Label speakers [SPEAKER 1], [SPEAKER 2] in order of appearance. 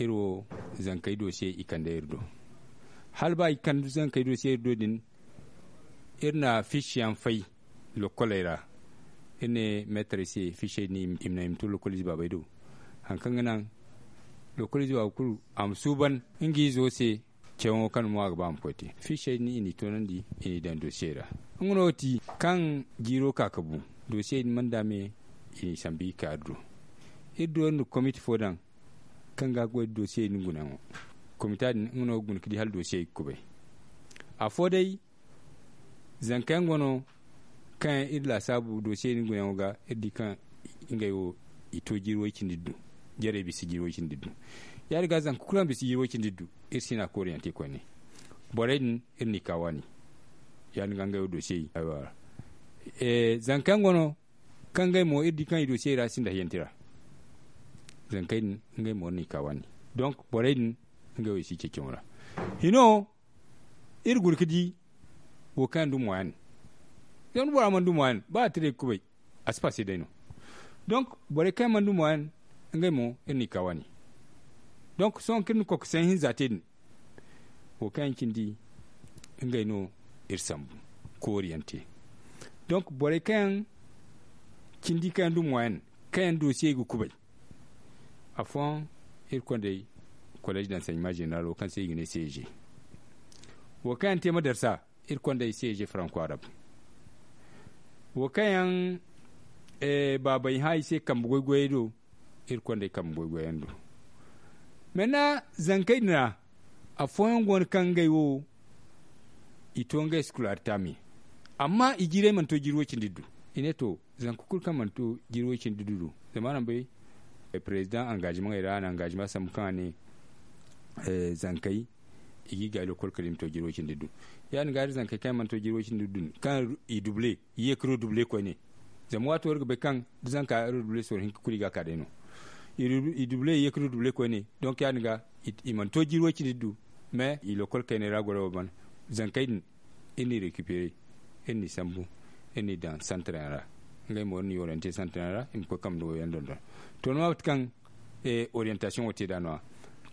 [SPEAKER 1] iro zankai dossier ikanda irdo halba ikan zankai dossier irdo din irna fichian fay lo kolera ine maître fichier ni imna imtu lo koliji babaido hankan nan lo koliji wa kul am suban ingi zo se cewon kan mo ga bam poti fichier ni ini tonandi ini dan dossier ra ngonoti kan giro kakabu dossier man dame ini sambi kadro iddo no committee fodan kan ga go dossier ni gunan committee ngono gun kidi hal dossier kube a fodai zankan gono kan illa sabu dossier ni gunan ga iddi kan ingayo ito jiro kindiddu jere bisi jiro kindiddu ya riga zan kuran bisi jiro kindiddu irsina koriyante ko ne boren irni kawani ya ni gangayo dossier aywa zankan gono kan gai mo iddi kan dossier ra sinda yentira zankai ngai mo ni kawani donc boren ngai wisi cekemura hino ir gurkidi wo kan du moyan don bora man du moyan ba tire kubai aspase deno donc bore kan man du moyan ngai mo ni kawani donc son kin ko sen hin zatin wo kan kindi ngai no irsambu ko orienté donc bore kan kindi kan du moyan kan dossier gu kubai a fond il konde collège d'enseignement général au conseil guiné CG wo kan tema darsa il konde CG franco arabe wo kan babai hay se kam goygoydo il konde kam goygoyendo mena zankai na a fond gon kan gaywo itonga scholar tami amma igire man to jirwo cindiddu ineto zankukul kan man to jirwo cindiddu zamanan bai président engagement ira na engagement sam kane zankai igi ga lokol kalim to jiro kin didu yani ga zankai kai man to jiro kin didu kan i doublé ye kro doublé ko ne zamwa to worgo be kan zanka doublé so hin kuli ga ka deno i doublé ye kro doublé ko ne donc yani ga i man to jiro kin didu mais i lokol kane ra goro ban zankai ini récupérer ini sambu ini dans centre ngay mo ni orienté centre im ko kam do yandon to no kan orientation wote danwa